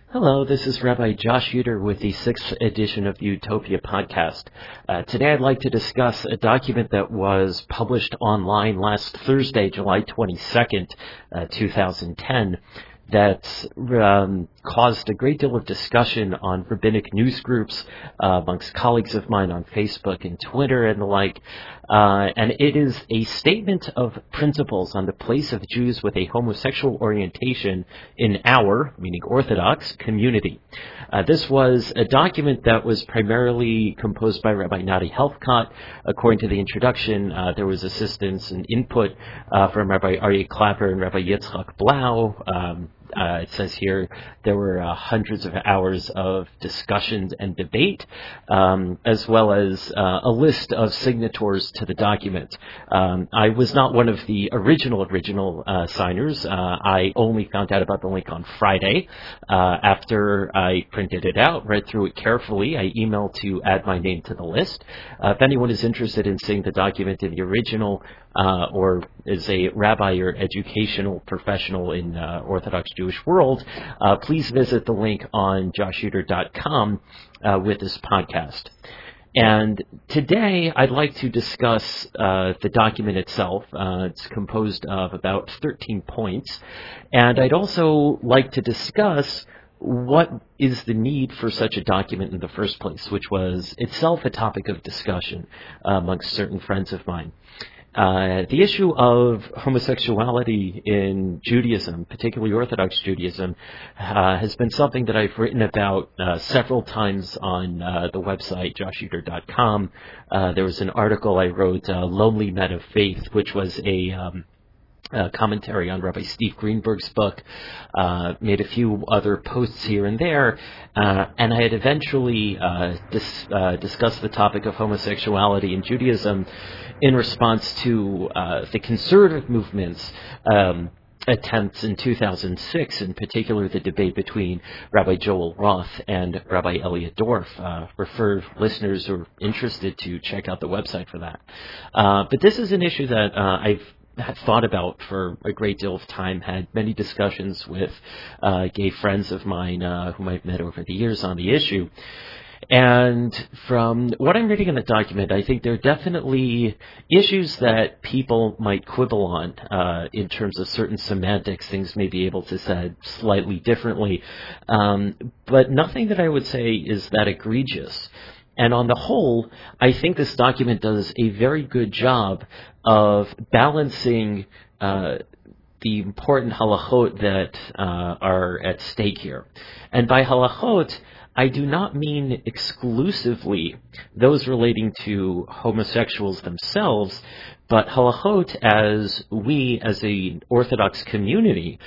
Hello, this is Rabbi Josh Uter with the 6th edition of the Utopia podcast. Today I'd like to discuss a document that was published online last Thursday, July 22nd, 2010, that caused a great deal of discussion on rabbinic news groups amongst colleagues of mine on Facebook and Twitter and the like. And it is a statement of principles on the place of Jews with a homosexual orientation in our, meaning Orthodox, community. This was a document that was primarily composed by Rabbi Nati Helfkott. According to the introduction, there was assistance and input from Rabbi Aryeh Clapper and Rabbi Yitzchak Blau. It says here there were hundreds of hours of discussions and debate, as well as a list of signatories to the document. I was not one of the original signers. I only found out about the link on Friday after I printed it out, read through it carefully. I emailed to add my name to the list. If anyone is interested in seeing the document in the original, or is a rabbi or educational professional in Orthodox Jewish world, please visit the link on joshuter.com with this podcast. And today I'd like to discuss the document itself. It's composed of about 13 points. And I'd also like to discuss what is the need for such a document in the first place, which was itself a topic of discussion amongst certain friends of mine. The issue of homosexuality in Judaism, particularly Orthodox Judaism, has been something that I've written about several times on the website, joshuter.com. There was an article I wrote, Lonely Men of Faith, which was a commentary on Rabbi Steve Greenberg's book, made a few other posts here and there, and I had eventually discussed the topic of homosexuality in Judaism in response to the conservative movement's attempts in 2006, in particular the debate between Rabbi Joel Roth and Rabbi Elliot Dorff. Refer listeners who are interested to check out the website for that. But this is an issue that I've had thought about for a great deal of time, had many discussions with gay friends of mine whom I've met over the years on the issue. And from what I'm reading in the document, I think there are definitely issues that people might quibble on in terms of certain semantics. Things may be able to said slightly differently, but nothing that I would say is that egregious. And on the whole, I think this document does a very good job of balancing the important halachot that are at stake here. And by halachot, I do not mean exclusively those relating to homosexuals themselves, but halachot as we, as an Orthodox community,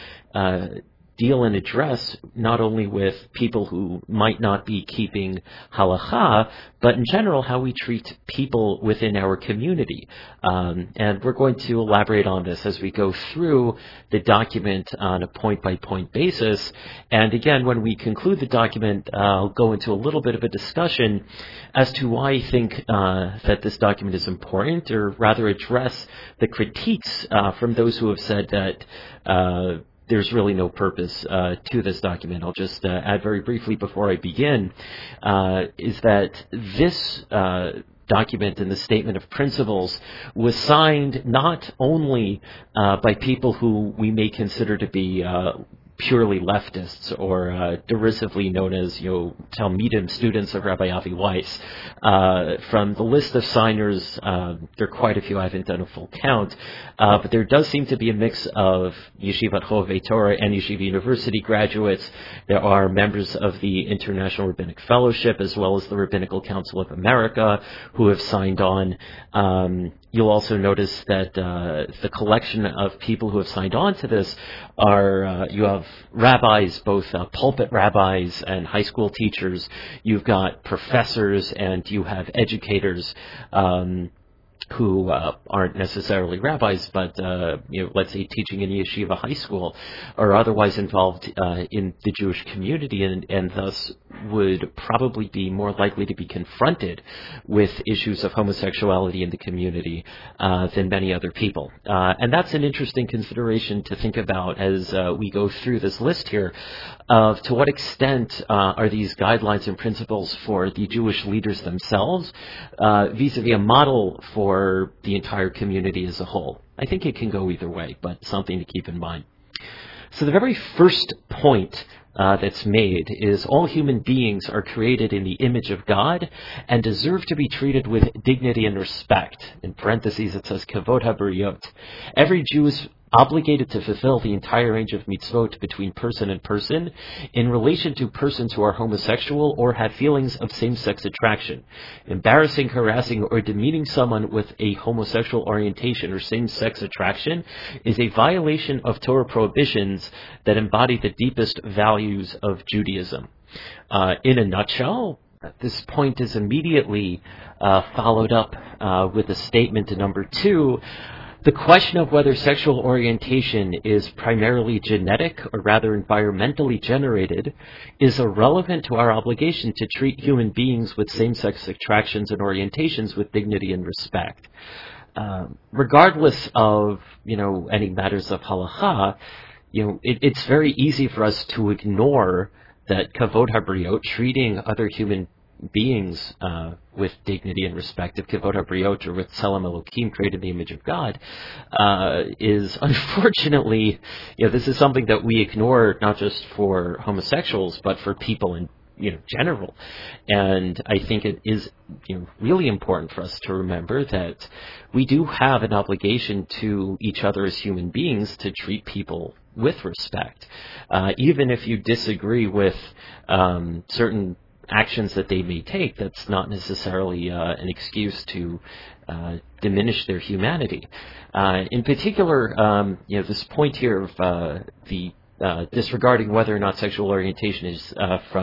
deal and address not only with people who might not be keeping halacha, but in general how we treat people within our community. And we're going to elaborate on this as we go through the document on a point-by-point basis. And again, when we conclude the document, I'll go into a little bit of a discussion as to why I think that this document is important, or rather address the critiques from those who have said that there's really no purpose to this document. I'll just add very briefly before I begin, is that this document and the statement of principles was signed not only by people who we may consider to be purely leftists, or derisively known as, Talmidim, students of Rabbi Avi Weiss. From the list of signers, there are quite a few. I haven't done a full count, but there does seem to be a mix of Yeshivat Chovevei Torah and Yeshiva University graduates. There are members of the International Rabbinic Fellowship, as well as the Rabbinical Council of America, who have signed on. You'll also notice that the collection of people who have signed on to this are, you have rabbis, both pulpit rabbis and high school teachers. You've got professors, and you have educators who aren't necessarily rabbis, but let's say teaching in yeshiva high school, or otherwise involved in the Jewish community, and thus would probably be more likely to be confronted with issues of homosexuality in the community than many other people. And that's an interesting consideration to think about as we go through this list here of to what extent are these guidelines and principles for the Jewish leaders themselves vis-a-vis a model for the entire community as a whole. I think it can go either way, but something to keep in mind. So the very first point that's made is all human beings are created in the image of God and deserve to be treated with dignity and respect. In parentheses, it says, Kavod HaBriyot. Every Jew is obligated to fulfill the entire range of mitzvot between person and person in relation to persons who are homosexual or have feelings of same-sex attraction. Embarrassing, harassing, or demeaning someone with a homosexual orientation or same-sex attraction is a violation of Torah prohibitions that embody the deepest values of Judaism. In a nutshell, this point is immediately followed up with a statement to number 2. The question of whether sexual orientation is primarily genetic or rather environmentally generated is irrelevant to our obligation to treat human beings with same-sex attractions and orientations with dignity and respect. Regardless of, any matters of halacha, it's very easy for us to ignore that Kavod HaBriyot, treating other human beings with dignity and respect, of Kavod HaBriyot, or with Tselem Elokim, created in the image of God, is unfortunately, this is something that we ignore not just for homosexuals, but for people in general. And I think it is really important for us to remember that we do have an obligation to each other as human beings to treat people with respect. Even if you disagree with certain actions that they may take, that's not necessarily an excuse to diminish their humanity. In particular, this point here of the disregarding whether or not sexual orientation is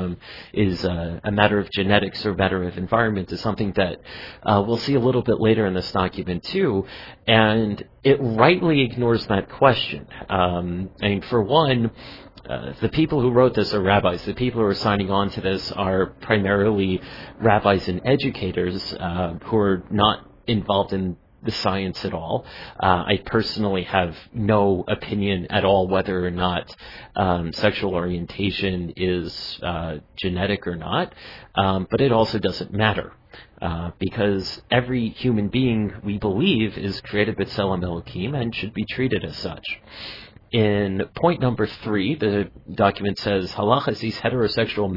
a matter of genetics or a matter of environment is something that we'll see a little bit later in this document too, and it rightly ignores that question. For one, the people who wrote this are rabbis. The people who are signing on to this are primarily rabbis and educators who are not involved in the science at all. I personally have no opinion at all whether or not sexual orientation is genetic or not, but it also doesn't matter. Because every human being, we believe, is created with Tselem Elokim and should be treated as such. In point number 3, the document says, Halacha sees heterosexual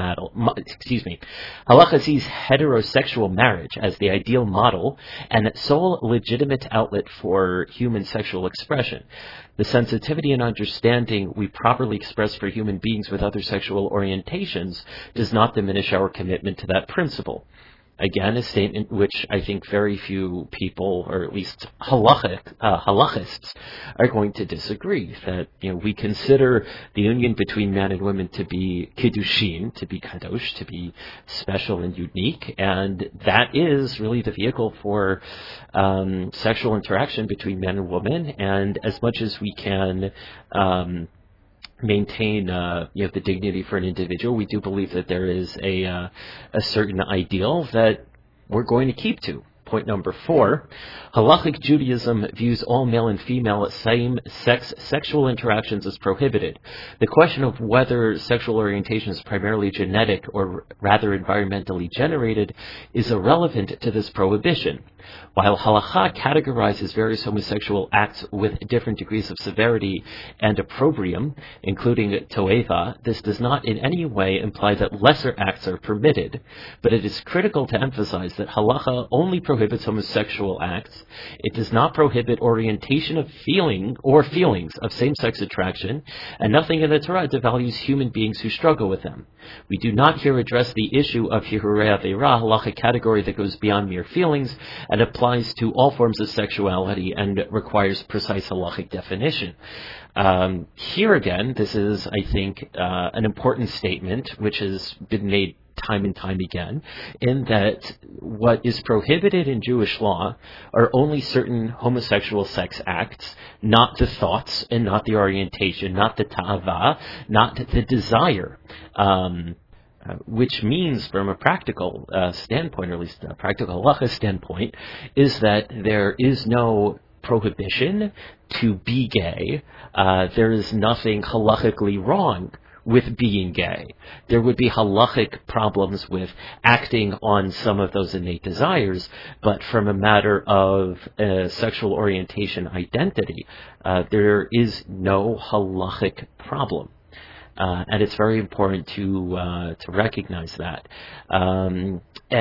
marriage as the ideal model and sole legitimate outlet for human sexual expression. The sensitivity and understanding we properly express for human beings with other sexual orientations does not diminish our commitment to that principle. Again, a statement which I think very few people, or at least halachists, are going to disagree. That we consider the union between man and woman to be kiddushin, to be kadosh, to be special and unique, and that is really the vehicle for sexual interaction between man and woman. And as much as we can maintain the dignity for an individual, we do believe that there is a certain ideal that we're going to keep to. Point number 4, Halachic Judaism views all male and female same-sex sexual interactions as prohibited. The question of whether sexual orientation is primarily genetic or rather environmentally generated is irrelevant to this prohibition. While Halakha categorizes various homosexual acts with different degrees of severity and opprobrium, including toeva, this does not in any way imply that lesser acts are permitted, but it is critical to emphasize that Halakha only prohibits homosexual acts. It does not prohibit orientation of feelings of same-sex attraction, and nothing in the Torah devalues human beings who struggle with them. We do not here address the issue of Hirurei Aveira, Halacha category that goes beyond mere feelings and applies to all forms of sexuality and requires precise halachic definition. Here again, this is, I think, an important statement which has been made time and time again, in that what is prohibited in Jewish law are only certain homosexual sex acts, not the thoughts and not the orientation, not the ta'ava, not the desire. which means from a practical standpoint, or at least a practical halacha standpoint, is that there is no prohibition to be gay. There is nothing halachically wrong with being gay. There would be halachic problems with acting on some of those innate desires, but from a matter of sexual orientation identity, there is no halachic problem. And it's very important to recognize that. And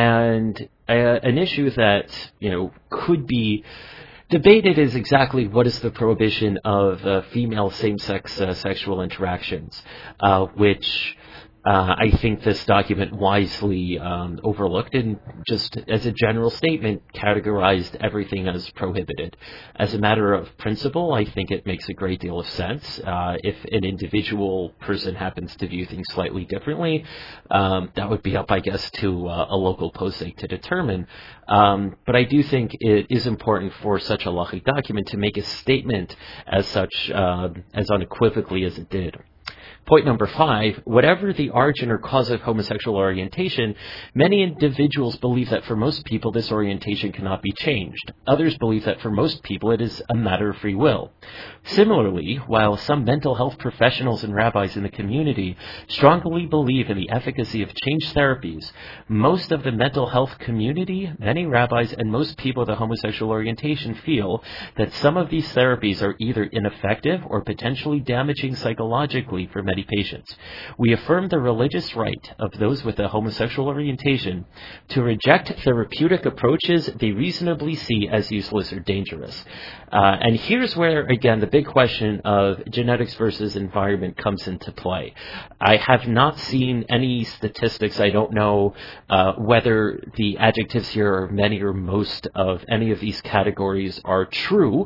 an issue that could be debated is exactly what is the prohibition of female same-sex sexual interactions, which I think this document wisely overlooked and just as a general statement categorized everything as prohibited. As a matter of principle, I think it makes a great deal of sense. If an individual person happens to view things slightly differently, that would be up, I guess, to a local posek to determine. But I do think it is important for such a halachic document to make a statement as such, as unequivocally as it did. Point number 5, whatever the origin or cause of homosexual orientation, many individuals believe that for most people this orientation cannot be changed. Others believe that for most people it is a matter of free will. Similarly, while some mental health professionals and rabbis in the community strongly believe in the efficacy of change therapies, most of the mental health community, many rabbis, and most people with a homosexual orientation feel that some of these therapies are either ineffective or potentially damaging psychologically for many patients. We affirm the religious right of those with a homosexual orientation to reject therapeutic approaches they reasonably see as useless or dangerous. And here's where, again, the big question of genetics versus environment comes into play. I have not seen any statistics. I don't know whether the adjectives here are many or most of any of these categories are true.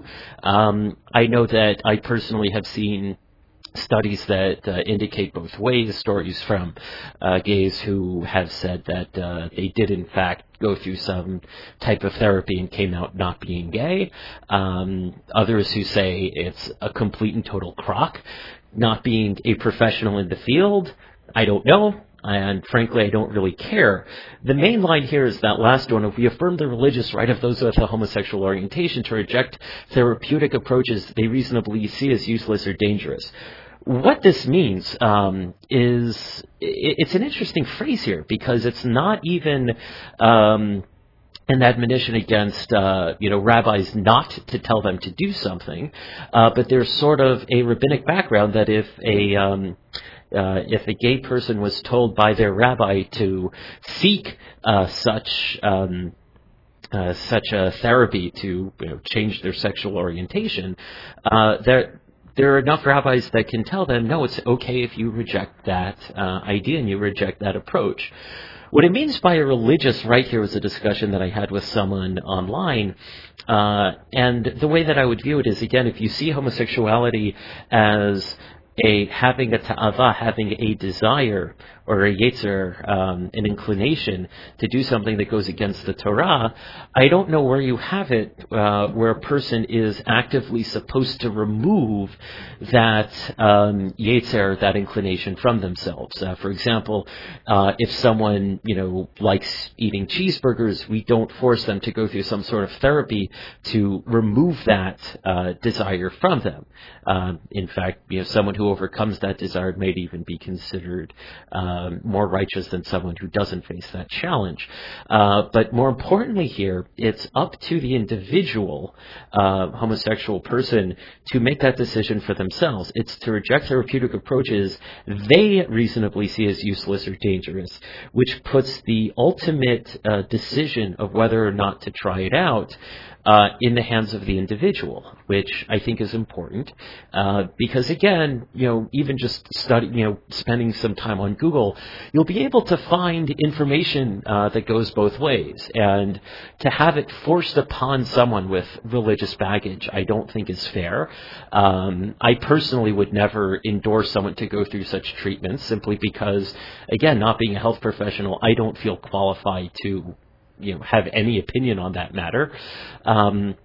I know that I personally have seen studies that indicate both ways, stories from gays who have said that they did in fact go through some type of therapy and came out not being gay. Others who say it's a complete and total crock. Not being a professional in the field, I don't know. And frankly, I don't really care. The main line here is that last one of we affirm the religious right of those with a homosexual orientation to reject therapeutic approaches they reasonably see as useless or dangerous. What this means is it's an interesting phrase here because it's not even an admonition against rabbis not to tell them to do something, but there's sort of a rabbinic background that if a gay person was told by their rabbi to seek such a therapy to change their sexual orientation, there are enough rabbis that can tell them, no, it's okay if you reject that idea and you reject that approach. What it means by a religious right here was a discussion that I had with someone online. And the way that I would view it is, again, if you see homosexuality as having a ta'ava, having a desire or a yetzer, an inclination to do something that goes against the Torah, I don't know where you have it, where a person is actively supposed to remove that yetzer, that inclination from themselves. For example, if someone, likes eating cheeseburgers, we don't force them to go through some sort of therapy to remove that desire from them. In fact, someone who overcomes that desire may even be considered more righteous than someone who doesn't face that challenge. But more importantly here, it's up to the individual homosexual person to make that decision for themselves. It's to reject therapeutic approaches they reasonably see as useless or dangerous, which puts the ultimate decision of whether or not to try it out in the hands of the individual, which I think is important, because again, even just spending some time on Google, you'll be able to find information that goes both ways, and to have it forced upon someone with religious baggage, I don't think is fair. I personally would never endorse someone to go through such treatments, simply because, again, not being a health professional, I don't feel qualified to have any opinion on that matter.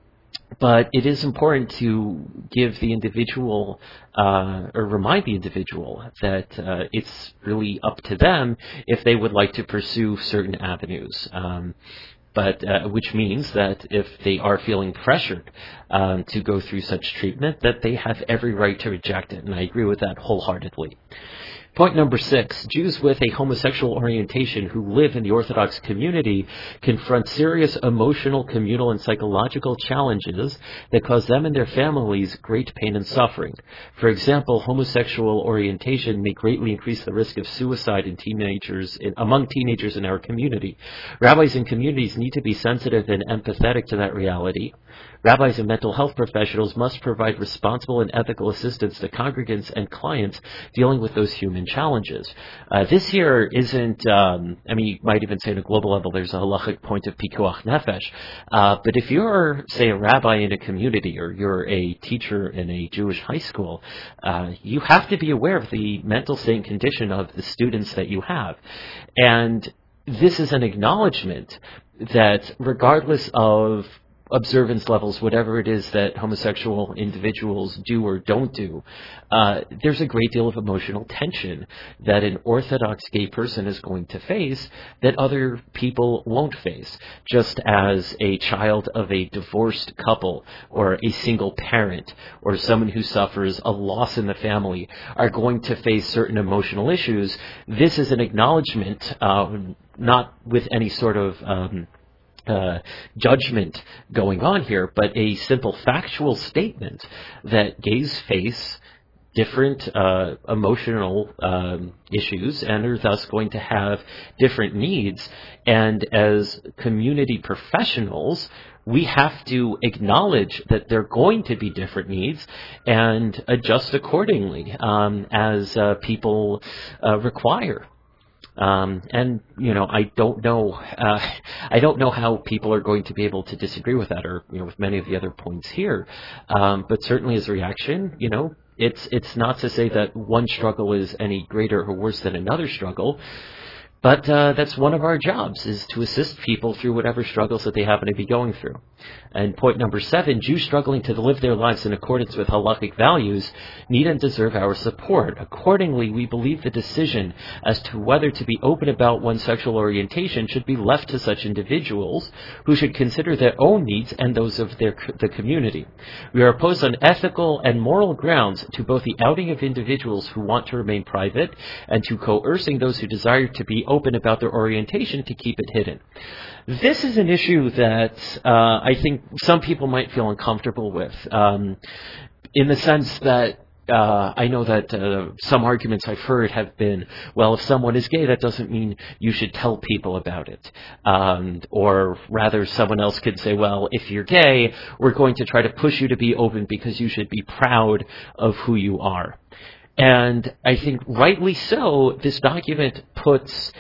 But it is important to give the individual or remind the individual that it's really up to them if they would like to pursue certain avenues. But which means that if they are feeling pressured to go through such treatment, that they have every right to reject it. And I agree with that wholeheartedly. Point number 6, Jews with a homosexual orientation who live in the Orthodox community confront serious emotional, communal, and psychological challenges that cause them and their families great pain and suffering. For example, homosexual orientation may greatly increase the risk of suicide among teenagers in our community. Rabbis and communities need to be sensitive and empathetic to that reality. Rabbis and mental health professionals must provide responsible and ethical assistance to congregants and clients dealing with those human challenges. This here isn't, you might even say at a global level there's a halachic point of pikuach nefesh, but if you're, say, a rabbi in a community or you're a teacher in a Jewish high school, you have to be aware of the mental state and condition of the students that you have. And this is an acknowledgement that regardless of observance levels, whatever it is that homosexual individuals do or don't do, there's a great deal of emotional tension that an Orthodox gay person is going to face that other people won't face, just as a child of a divorced couple or a single parent or someone who suffers a loss in the family are going to face certain emotional issues. This is an acknowledgement, not with any sort of judgment going on here, but a simple factual statement that gays face different emotional issues and are thus going to have different needs. And as community professionals, we have to acknowledge that there are going to be different needs and adjust accordingly as people require. I don't know how people are going to be able to disagree with that or, with many of the other points here. But certainly as a reaction, it's not to say that one struggle is any greater or worse than another struggle. But that's one of our jobs, is to assist people through whatever struggles that they happen to be going through. And point number 7, Jews struggling to live their lives in accordance with halachic values need and deserve our support. Accordingly, we believe the decision as to whether to be open about one's sexual orientation should be left to such individuals who should consider their own needs and those of the community. We are opposed on ethical and moral grounds to both the outing of individuals who want to remain private and to coercing those who desire to be open about their orientation to keep it hidden. This is an issue that I think some people might feel uncomfortable with, in the sense that I know that some arguments I've heard have been, well, if someone is gay, that doesn't mean you should tell people about it. Or rather, someone else could say, well, if you're gay, we're going to try to push you to be open because you should be proud of who you are. And I think rightly so, this document puts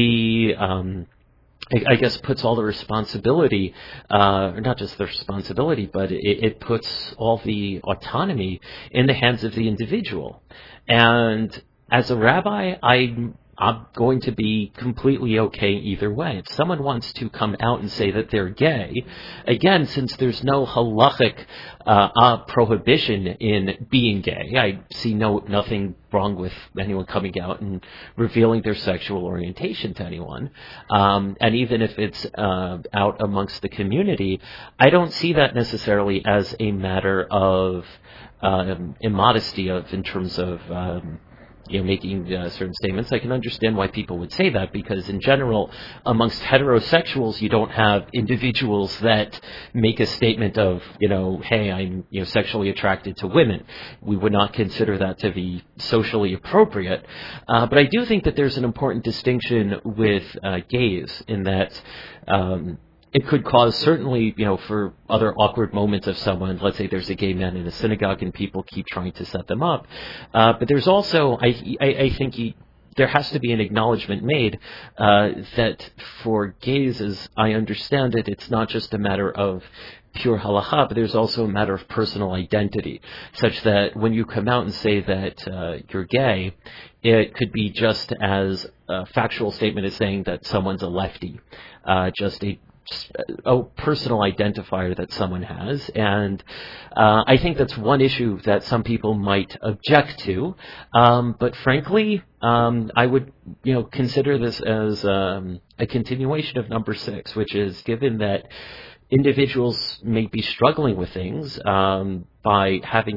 puts all the responsibility, not just the responsibility, but it puts all the autonomy in the hands of the individual. And as a rabbi, I'm going to be completely okay either way. If someone wants to come out and say that they're gay, again, since there's no halachic prohibition in being gay, I see nothing wrong with anyone coming out and revealing their sexual orientation to anyone. And even if it's out amongst the community, I don't see that necessarily as a matter of immodesty in terms of making certain statements. I can understand why people would say that, because in general, amongst heterosexuals, you don't have individuals that make a statement of, hey, I'm sexually attracted to women. We would not consider that to be socially appropriate. But I do think that there's an important distinction with gays in that it could cause, certainly, for other awkward moments of someone, let's say there's a gay man in a synagogue and people keep trying to set them up. But there's also, I think there has to be an acknowledgement made that for gays, as I understand it, it's not just a matter of pure halacha, but there's also a matter of personal identity, such that when you come out and say that you're gay, it could be just as a factual statement as saying that someone's a lefty, just a a personal identifier that someone has, and I think that's one issue that some people might object to. But frankly, I would, consider this as a continuation of number 6, which is given that individuals may be struggling with things by having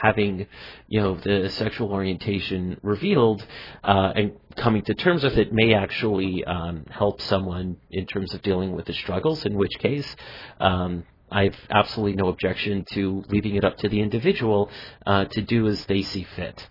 the sexual orientation revealed and coming to terms with it may actually help someone in terms of dealing with the struggles, in which case I have absolutely no objection to leaving it up to the individual to do as they see fit.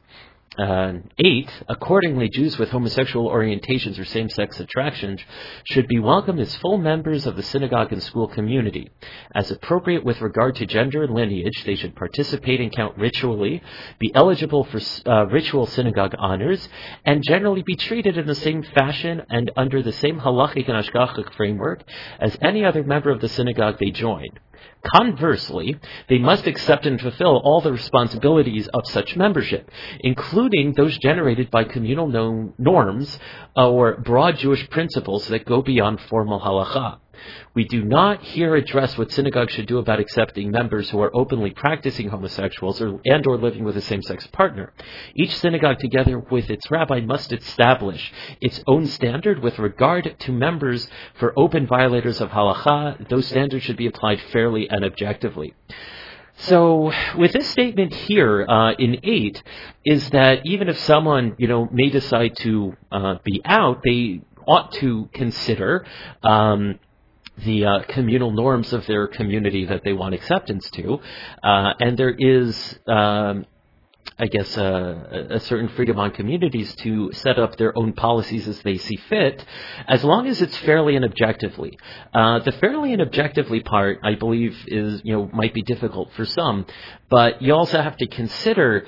8, accordingly, Jews with homosexual orientations or same-sex attractions should be welcomed as full members of the synagogue and school community. As appropriate with regard to gender and lineage, they should participate and count ritually, be eligible for ritual synagogue honors, and generally be treated in the same fashion and under the same halachic and hashgachic framework as any other member of the synagogue they join. Conversely, they must accept and fulfill all the responsibilities of such membership, including those generated by communal norms or broad Jewish principles that go beyond formal halacha. We do not here address what synagogues should do about accepting members who are openly practicing homosexuals or living with a same-sex partner. Each synagogue, together with its rabbi, must establish its own standard with regard to members for open violators of halacha. Those standards should be applied fairly and objectively. So with this statement here in 8 is that even if someone, may decide to be out, they ought to consider the communal norms of their community that they want acceptance to, and there is, a certain freedom on communities to set up their own policies as they see fit, as long as it's fairly and objectively. The fairly and objectively part, I believe, is, might be difficult for some, but you also have to consider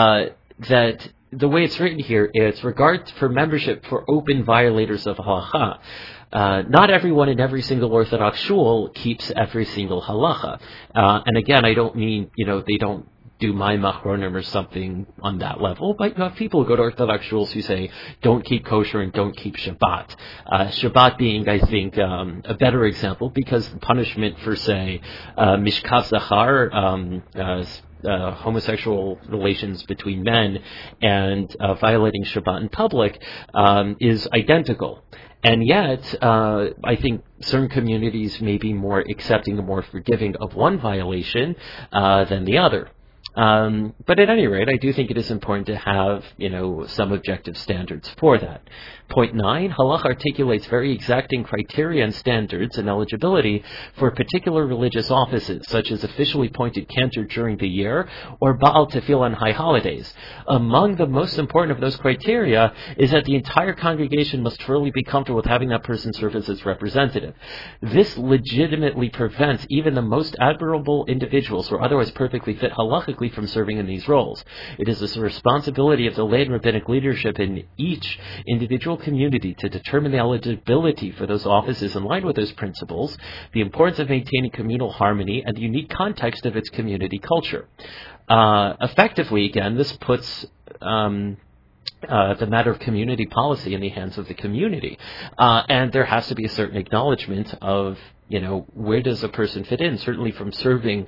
that the way it's written here, it's regard for membership for open violators of halacha. Not everyone in every single Orthodox shul keeps every single halacha. And again, I don't mean, they don't do Mayim Achronim or something on that level, but you have people who go to Orthodox shuls who say, don't keep kosher and don't keep Shabbat. Shabbat being, I think, a better example, because the punishment for, say, Mishkav Zachar, homosexual relations between men, and violating Shabbat in public, is identical. And yet, I think certain communities may be more accepting and more forgiving of one violation than the other. But at any rate, I do think it is important to have, some objective standards for that. Point 9, Halach articulates very exacting criteria and standards and eligibility for particular religious offices, such as officially appointed cantor during the year or Baal Tefillah on high holidays. Among the most important of those criteria is that the entire congregation must truly be comfortable with having that person serve as its representative. This legitimately prevents even the most admirable individuals who are otherwise perfectly fit halachically from serving in these roles. It is the responsibility of the lay and rabbinic leadership in each individual community to determine the eligibility for those offices in line with those principles, the importance of maintaining communal harmony, and the unique context of its community culture. Effectively, again, this puts the matter of community policy in the hands of the community. And there has to be a certain acknowledgement of, where does a person fit in, certainly from serving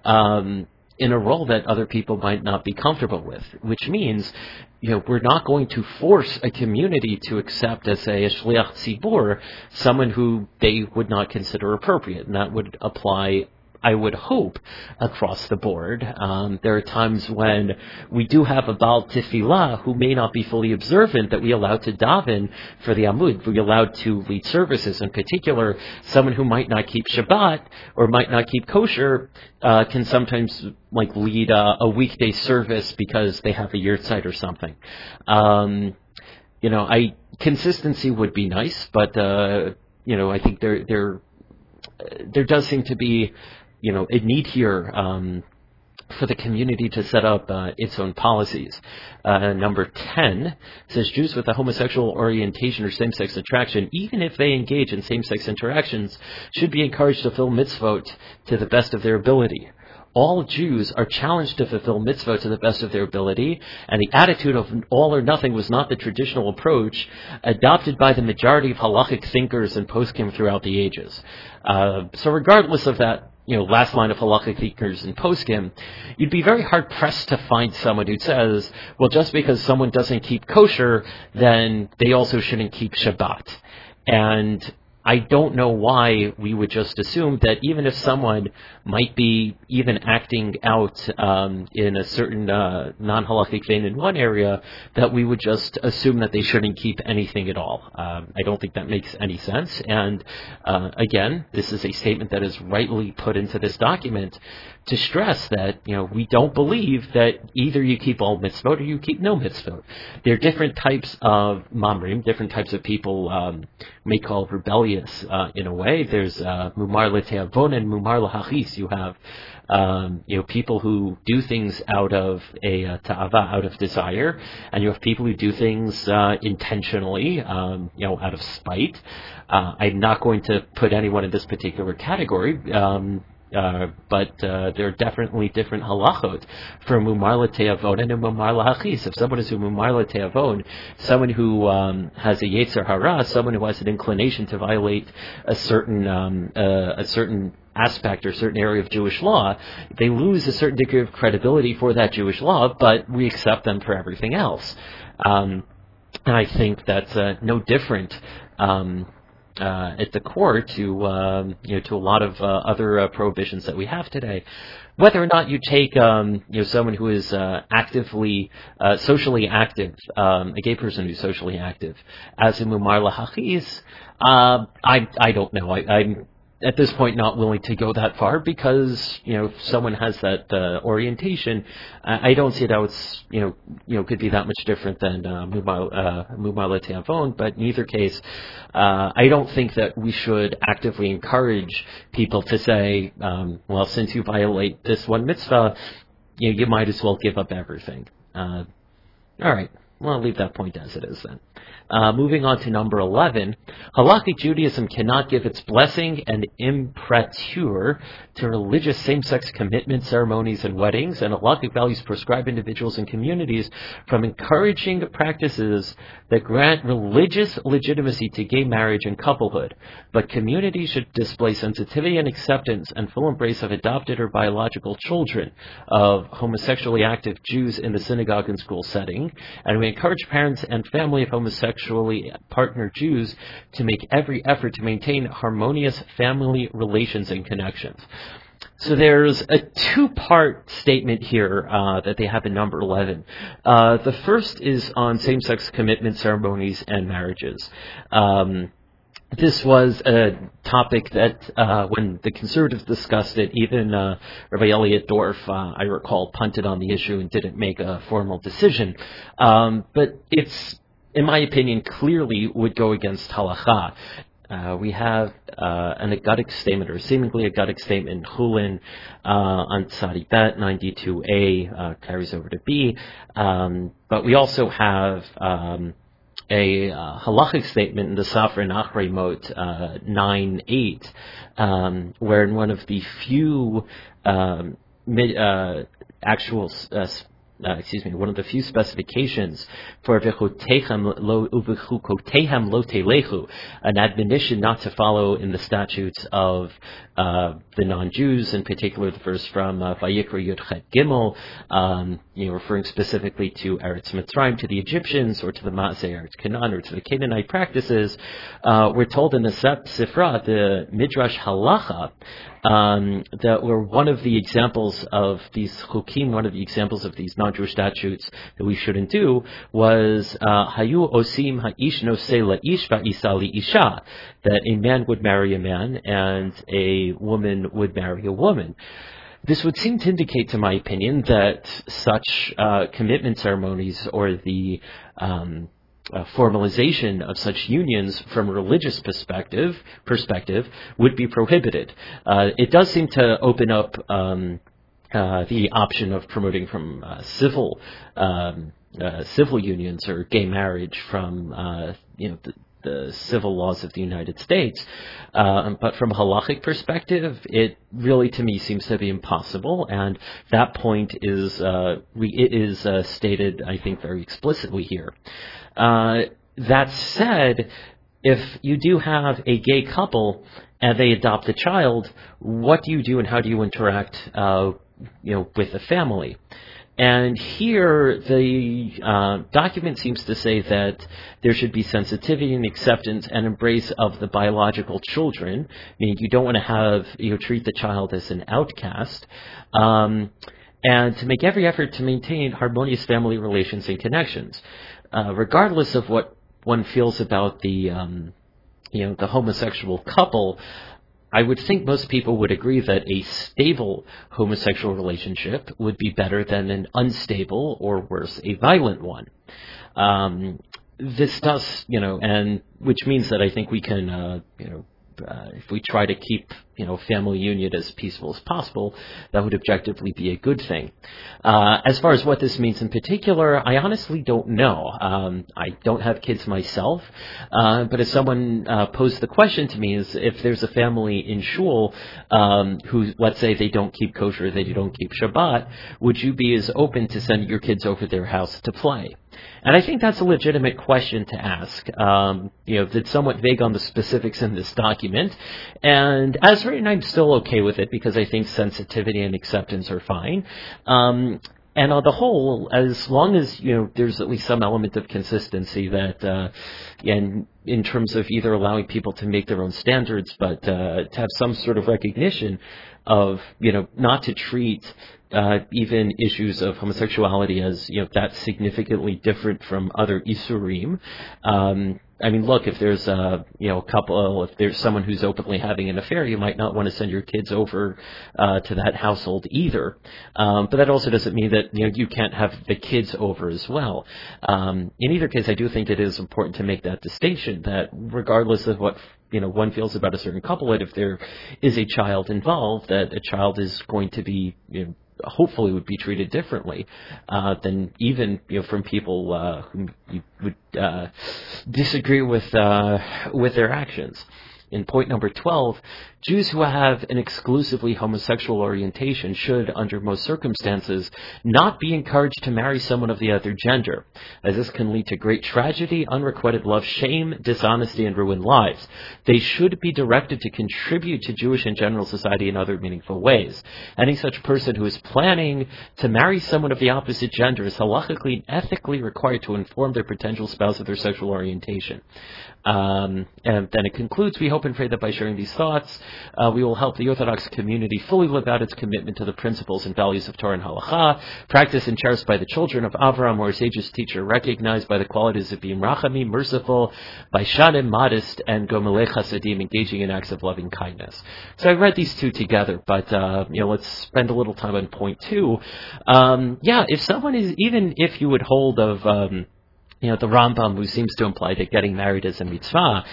in a role that other people might not be comfortable with, which means, we're not going to force a community to accept as a shliach tzibur someone who they would not consider appropriate, and that would apply, I would hope, across the board. There are times when we do have a Baal Tefillah who may not be fully observant that we allow to daven for the Amud, we allowed to lead services. In particular, someone who might not keep Shabbat or might not keep kosher can sometimes lead a weekday service because they have a yurtzeit or something. Consistency would be nice, but I think there does seem to be a need here for the community to set up its own policies. Number 10 says Jews with a homosexual orientation or same-sex attraction, even if they engage in same-sex interactions, should be encouraged to fulfill mitzvot to the best of their ability. all Jews are challenged to fulfill mitzvah to the best of their ability, and the attitude of all or nothing was not the traditional approach adopted by the majority of halachic thinkers and poskim throughout the ages. So regardless of that, last line of halachic thinkers and poskim, you'd be very hard-pressed to find someone who says, well, just because someone doesn't keep kosher, then they also shouldn't keep Shabbat. And I don't know why we would just assume that even if someone might be even acting out in a certain non-halachic vein in one area, that we would just assume that they shouldn't keep anything at all. I don't think that makes any sense. And again, this is a statement that is rightly put into this document to stress that, we don't believe that either you keep all mitzvot or you keep no mitzvot. There are different types of mamrim, different types of people may call rebellious in a way. There's mumar leteavon and mumar lahachis. You have people who do things out of a ta'ava, out of desire, and you have people who do things intentionally, out of spite. I'm not going to put anyone in this particular category. But there are definitely different halachot for mumar leteavon and mumar lahachis. If someone is a mumar leteavon, someone who has a yetzer hara, someone who has an inclination to violate a certain aspect or certain area of Jewish law, they lose a certain degree of credibility for that Jewish law, but we accept them for everything else. And I think that's no different at the core to a lot of other prohibitions that we have today. Whether or not you take someone who is actively socially active, a gay person who's socially active, as a mumar lahachis, I don't know. I'm at this point not willing to go that far because if someone has that orientation, I don't see how it's could be that much different than mumar leteavon. But in either case, I don't think that we should actively encourage people to say, well, since you violate this one mitzvah, you might as well give up everything. All right. Well, I'll leave that point as it is then. Moving on to number 11, Halakhic Judaism cannot give its blessing and imprimatur to religious same-sex commitment ceremonies and weddings, and Halakhic values prescribe individuals and communities from encouraging practices that grant religious legitimacy to gay marriage and couplehood. But communities should display sensitivity and acceptance and full embrace of adopted or biological children of homosexually active Jews in the synagogue and school setting, and we encourage parents and family of homosexually partnered Jews to make every effort to maintain harmonious family relations and connections. So there's a two-part statement here that they have in number 11. The first is on same-sex commitment ceremonies and marriages. This was a topic that, when the conservatives discussed it, even Rabbi Elliot Dorff, I recall, punted on the issue and didn't make a formal decision. But it's, in my opinion, clearly would go against halacha. We have an agadic statement, or seemingly agadic statement, in Chulin on Tzadi Bet 92a, carries over to B. But we also have a halachic statement in the Safra Nachrei Mot 9.8, where in one of the few one of the few specifications for v'chukotechem lo telechu, an admonition not to follow in the statutes of the non-Jews, in particular the verse from Vayikra Yud Chet Gimel, referring specifically to Eretz Mitzrayim, to the Egyptians, or to the Maaseh Eretz Canaan, or to the Canaanite practices. We're told in the Sifra, the Midrash Halacha, that were one of the examples of these chukim, one of the examples of these non-Jewish statutes that we shouldn't do, was hayu osim ha'ish nosei la'ish va'isa li'isha, that a man would marry a man and a woman would marry a woman. This would seem to indicate, to my opinion, that such commitment ceremonies, or the formalization of such unions from a religious perspective would be prohibited. It does seem to open up the option of promoting from civil unions or gay marriage from the civil laws of the United States. But from a halachic perspective, it really, to me, seems to be impossible, and that point is stated, I think, very explicitly here. That said, if you do have a gay couple and they adopt a child, what do you do and how do you interact, with the family? And here, the document seems to say that there should be sensitivity and acceptance and embrace of the biological children, meaning you don't want to have, treat the child as an outcast, and to make every effort to maintain harmonious family relations and connections, regardless of what one feels about the homosexual couple. I would think most people would agree that a stable homosexual relationship would be better than an unstable, or worse, a violent one. This does, and which means that I think we can, if we try to keep, family union as peaceful as possible, that would objectively be a good thing. As far as what this means in particular, I honestly don't know. I don't have kids myself, but as someone posed the question to me, is if there's a family in shul who, let's say, they don't keep kosher, they don't keep Shabbat, would you be as open to sending your kids over to their house to play? And I think that's a legitimate question to ask. It's somewhat vague on the specifics in this document. And as written, I'm still okay with it because I think sensitivity and acceptance are fine. And on the whole, as long as, there's at least some element of consistency that, in terms of either allowing people to make their own standards, but to have some sort of recognition of, not to treat even issues of homosexuality as, that's significantly different from other isurim. Look, if there's a couple, if there's someone who's openly having an affair, you might not want to send your kids over to that household either. But that also doesn't mean that, you can't have the kids over as well. In either case, I do think it is important to make that distinction that regardless of what one feels about a certain couple, that if there is a child involved, that a child is going to be, hopefully would be treated differently than even from people whom you would disagree with their actions. In point number 12, Jews who have an exclusively homosexual orientation should, under most circumstances, not be encouraged to marry someone of the other gender, as this can lead to great tragedy, unrequited love, shame, dishonesty, and ruined lives. They should be directed to contribute to Jewish and general society in other meaningful ways. Any such person who is planning to marry someone of the opposite gender is halachically and ethically required to inform their potential spouse of their sexual orientation. And then it concludes, we hope and pray that by sharing these thoughts, we will help the Orthodox community fully live out its commitment to the principles and values of Torah and Halacha, practiced and cherished by the children of Avraham, or sages teacher, recognized by the qualities of being rachamim, merciful, baishanim, modest, and gomelei chasadim, engaging in acts of loving kindness. So I read these two together, but let's spend a little time on point 2. If someone is, even if you would hold of the Rambam, who seems to imply that getting married is a mitzvah,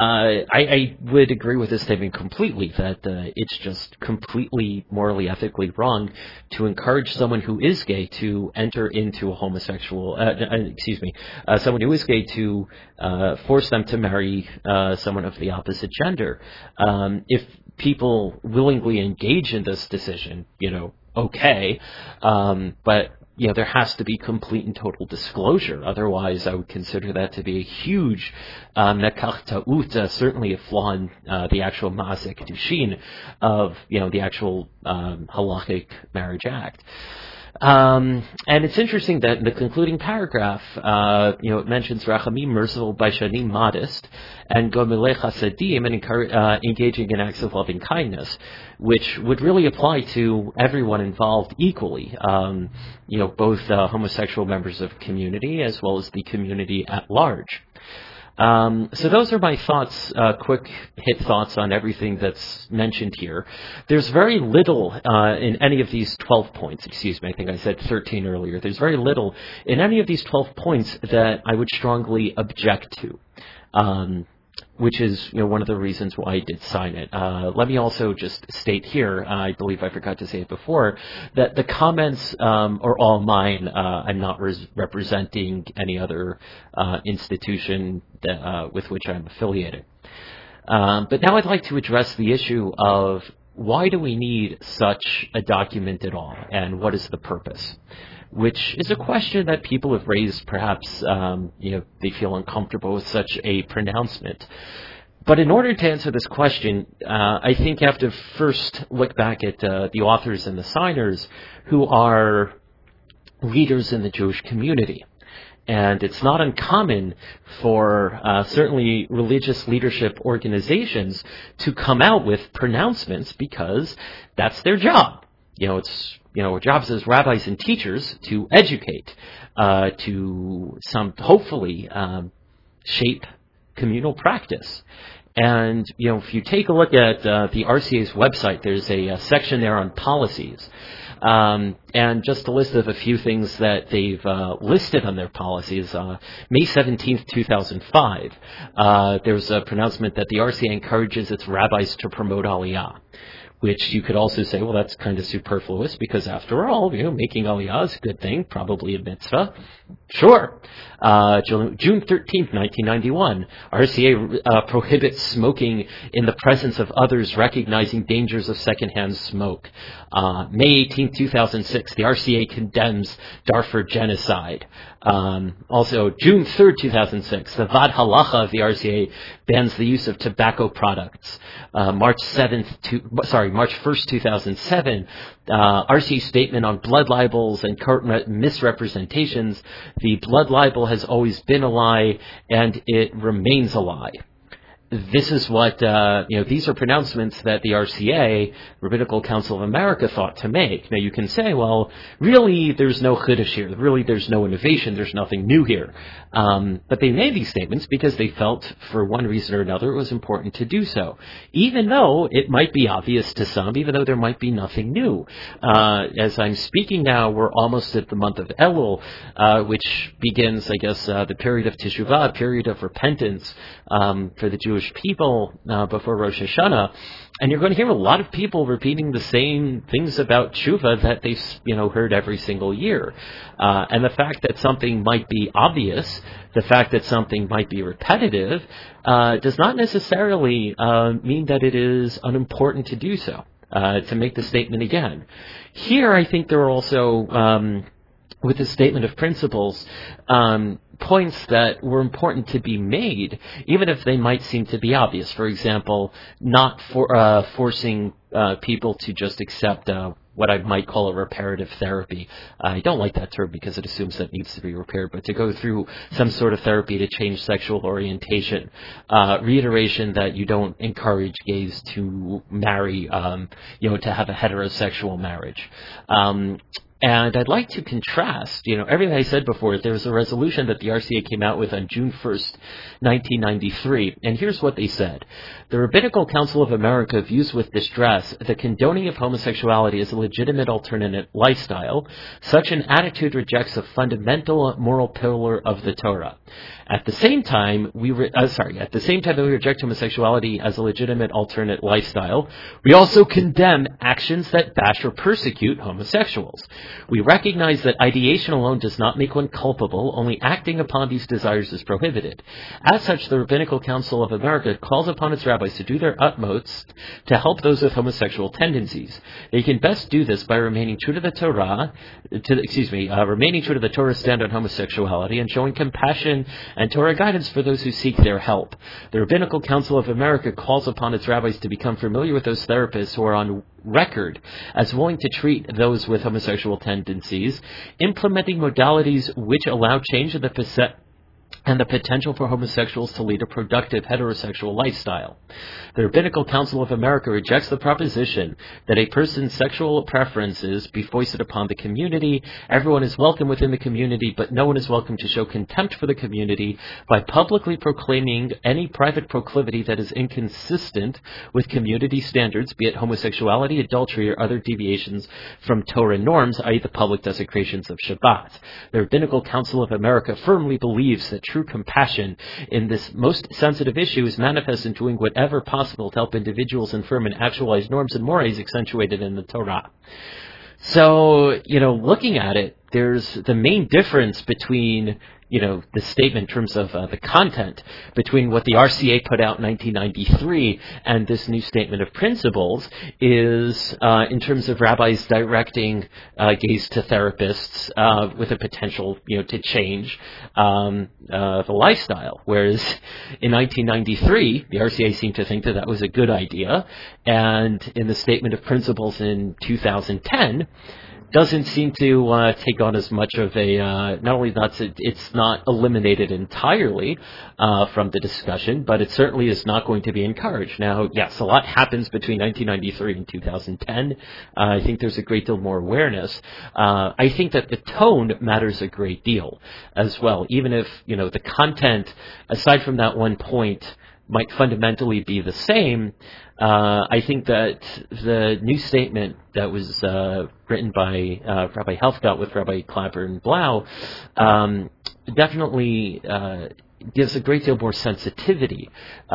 I would agree with this statement completely, that it's just completely morally, ethically wrong to encourage someone who is gay to enter into a homosexual, someone who is gay to force them to marry someone of the opposite gender. If people willingly engage in this decision, okay, but there has to be complete and total disclosure. Otherwise, I would consider that to be a huge mekach ta'ut, certainly a flaw in the actual ma'aseh kedushin of the actual halachic marriage act. And it's interesting that in the concluding paragraph, it mentions rachamim, merciful, baishanim, modest, and gomelei chasadim, and engaging in acts of loving kindness, which would really apply to everyone involved equally, both homosexual members of the community as well as the community at large. So those are my thoughts, quick hit thoughts on everything that's mentioned here. There's very little in any of these 12 points, I think I said 13 earlier. There's very little in any of these 12 points that I would strongly object to. which is one of the reasons why I did sign it. Let me also just state here, I believe I forgot to say it before, that the comments are all mine. I'm not representing any other institution with which I'm affiliated. But now I'd like to address the issue of why do we need such a document at all, and what is the purpose? Which is a question that people have raised. Perhaps they feel uncomfortable with such a pronouncement. But in order to answer this question, I think you have to first look back at the authors and the signers, who are leaders in the Jewish community. And it's not uncommon for certainly religious leadership organizations to come out with pronouncements because that's their job. It's our jobs as rabbis and teachers to educate, to hopefully shape communal practice. And if you take a look at the RCA's website, there's a section there on policies. And just a list of a few things that they've listed on their policies. May 17th, 2005, there was a pronouncement that the RCA encourages its rabbis to promote Aliyah, which you could also say, well, that's kind of superfluous because, after all, making Aliyah is a good thing, probably a mitzvah. Sure. June 13th, 1991, RCA prohibits smoking in the presence of others, recognizing dangers of secondhand smoke. May 18th, 2006, the RCA condemns Darfur genocide. Also, June 3rd, 2006, the Vad Halacha of the RCA bans the use of tobacco products. March 1st, 2007, RCA statement on blood libels and court misrepresentations. The blood libel has always been a lie, and it remains a lie. This is what, these are pronouncements that the RCA, Rabbinical Council of America, thought to make. Now, you can say, well, really, there's no chiddush here. Really, there's no innovation. There's nothing new here. But they made these statements because they felt, for one reason or another, it was important to do so. Even though it might be obvious to some, even though there might be nothing new. As I'm speaking now, we're almost at the month of Elul, which begins, I guess, the period of Teshuvah, a period of repentance for the Jewish people before Rosh Hashanah, and you're going to hear a lot of people repeating the same things about Teshuvah that they've heard every single year. And the fact that something might be obvious, the fact that something might be repetitive, does not necessarily mean that it is unimportant to do so, to make the statement again. Here, I think there are also, with the statement of principles, points that were important to be made, even if they might seem to be obvious. For example, not forcing people to just accept what I might call a reparative therapy. I don't like that term because it assumes that it needs to be repaired, but to go through some sort of therapy to change sexual orientation. Reiteration that you don't encourage gays to marry, to have a heterosexual marriage. And I'd like to contrast, everything I said before. There was a resolution that the RCA came out with on June 1st, 1993, and here's what they said. The Rabbinical Council of America views with distress the condoning of homosexuality as a legitimate alternative lifestyle. Such an attitude rejects a fundamental moral pillar of the Torah. At the same time, we reject homosexuality as a legitimate alternate lifestyle, we also condemn actions that bash or persecute homosexuals. We recognize that ideation alone does not make one culpable, only acting upon these desires is prohibited. As such, the Rabbinical Council of America calls upon its rabbis to do their utmost to help those with homosexual tendencies. They can best do this by remaining true to the Torah, remaining true to the Torah stand on homosexuality and showing compassion and Torah guidance for those who seek their help. The Rabbinical Council of America calls upon its rabbis to become familiar with those therapists who are on record as willing to treat those with homosexual tendencies, implementing modalities which allow change in the potential for homosexuals to lead a productive heterosexual lifestyle. The Rabbinical Council of America rejects the proposition that a person's sexual preferences be foisted upon the community. Everyone is welcome within the community, but no one is welcome to show contempt for the community by publicly proclaiming any private proclivity that is inconsistent with community standards, be it homosexuality, adultery, or other deviations from Torah norms, i.e. the public desecrations of Shabbat. The Rabbinical Council of America firmly believes that true true compassion in this most sensitive issue is manifest in doing whatever possible to help individuals infirm and actualize norms and mores accentuated in the Torah. So, looking at it, there's the main difference between, the statement in terms of the content between what the RCA put out in 1993 and this new statement of principles is in terms of rabbis directing gays to therapists with a potential, to change the lifestyle. Whereas in 1993, the RCA seemed to think that was a good idea. And in the statement of principles in 2010, doesn't seem to take on as much of a, not only it's not eliminated entirely from the discussion, but it certainly is not going to be encouraged. Now, yes, a lot happens between 1993 and 2010. I think there's a great deal more awareness. I think that the tone matters a great deal as well, even if, the content, aside from that one point, might fundamentally be the same. I think that the new statement that was written by Rabbi Helfgott with Rabbi Clapper and Blau definitely gives a great deal more sensitivity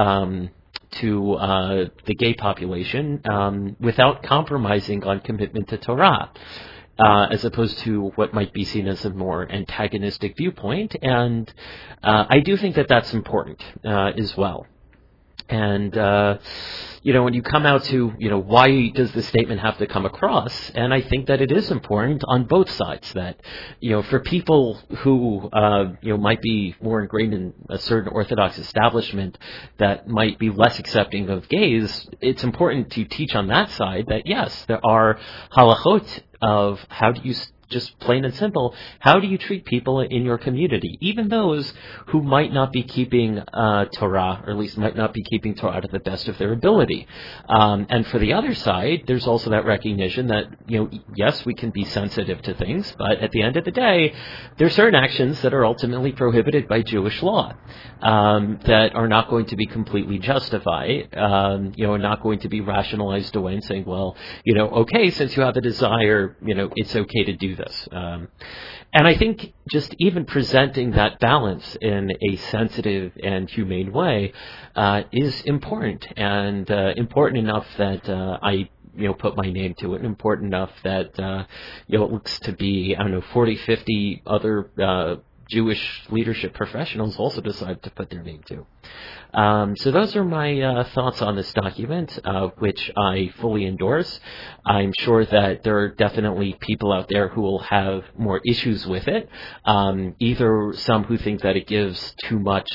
to the gay population without compromising on commitment to Torah. As opposed to what might be seen as a more antagonistic viewpoint. And I do think that that's important as well. And, when you come out to, why does the statement have to come across? And I think that it is important on both sides that, for people who, might be more ingrained in a certain Orthodox establishment that might be less accepting of gays, it's important to teach on that side that, yes, there are halachot of how do you just plain and simple, how do you treat people in your community, even those who might not be keeping Torah, or at least might not be keeping Torah to the best of their ability. And for the other side, there's also that recognition that, yes, we can be sensitive to things, but at the end of the day, there are certain actions that are ultimately prohibited by Jewish law that are not going to be completely justified, are not going to be rationalized away and saying, well, okay, since you have a desire, it's okay to do this. And I think just even presenting that balance in a sensitive and humane way is important, and important enough that I put my name to it, and important enough that it looks to be, 40, 50 other Jewish leadership professionals also decided to put their name to. So those are my thoughts on this document, which I fully endorse. I'm sure that there are definitely people out there who will have more issues with it, either some who think that it gives too much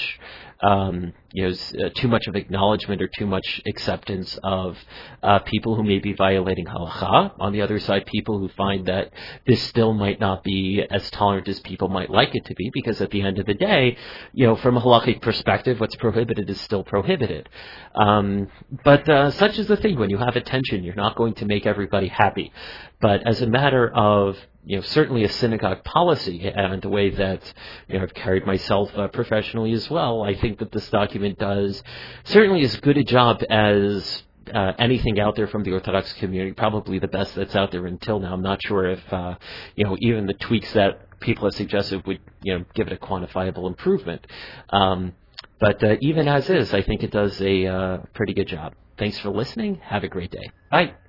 too much of acknowledgement or too much acceptance of people who may be violating halacha. On the other side, people who find that this still might not be as tolerant as people might like it to be, because at the end of the day, from a halachic perspective, what's prohibited is still prohibited. But such is the thing. When you have a tension, you're not going to make everybody happy. But as a matter of certainly a synagogue policy, and the way that I've carried myself professionally as well, I think that this document does certainly as good a job as anything out there from the Orthodox community, probably the best that's out there until now. I'm not sure if even the tweaks that people have suggested would give it a quantifiable improvement. But even as is, I think it does a pretty good job. Thanks for listening. Have a great day. Bye.